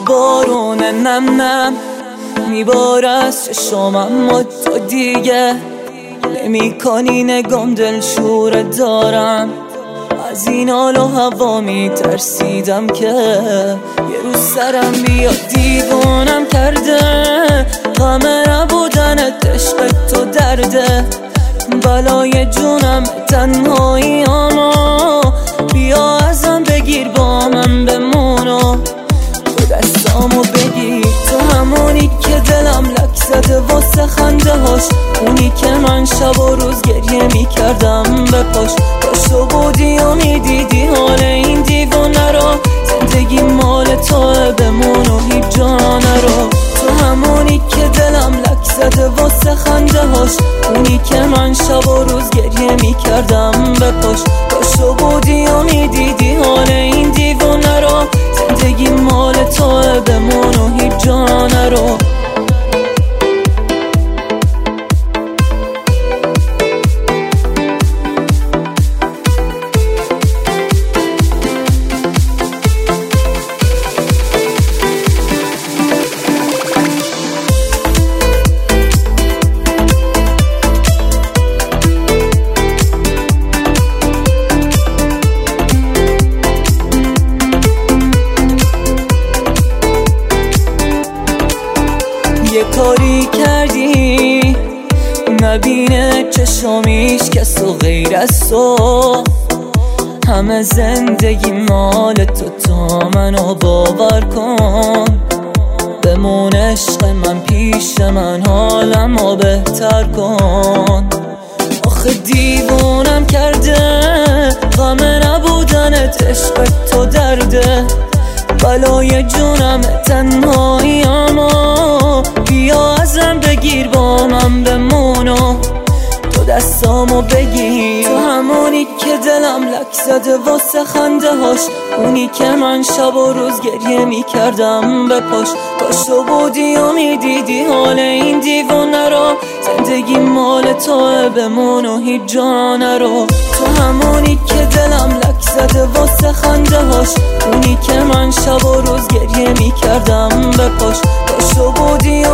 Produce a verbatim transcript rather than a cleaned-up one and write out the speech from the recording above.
بارون نم نم میباره از چشمم، اما تو دیگه نمی کنی نگام دلشوره دارم. از این حال و هوا میترسیدم که یه روز سرم بیاد دیوانم کرده. غم نبودنت عشق تو درده، بلای جونم تنهایی اما بیا ازم بگیر با من بمونو، تو دستامو بگیر. تو همونی که دلم لک زده واسه خنده هاش، اونی که من شب و روز گریه میکردم به پاش. کاش بودی و میدیدی حال این دیوانه رو، زندگی مال توه بمون و هیچ جا نرو. تو همونی که دلم لک زده واسه خنده هاش، اونی که من شب و روز گریه میکردم به پاش. کاش بودی و میدیدی حال این دیوانه رو، زندگی مال توه بمون و هیچ جا نرو. یه کاری کردی نبینه چشامیش کس و غیر از تو، همه زندگی مال تو، تو منو باور کن. بمون عشق من پیش من، حالمو بهتر کن. آخه دیوونم کرده غم نبودنت عشق تو درده، بلای جونم تنهایی اما بیا ازم بگیر با من بمونو، تو دستامو بگیر. تو همونی که دلم لک زده واسه خنده هاش، اونی که من شب و روز گریه میکردم به پاش. کاش تو بودی و میدیدی حال این دیوانه رو، زندگی مال توه بمون و هیچ جا نرو. تو همونی که دلم لک زده واسه خنده هاش، اونی که من شب و روز گریه میکردم به پاش. کاش تو بودی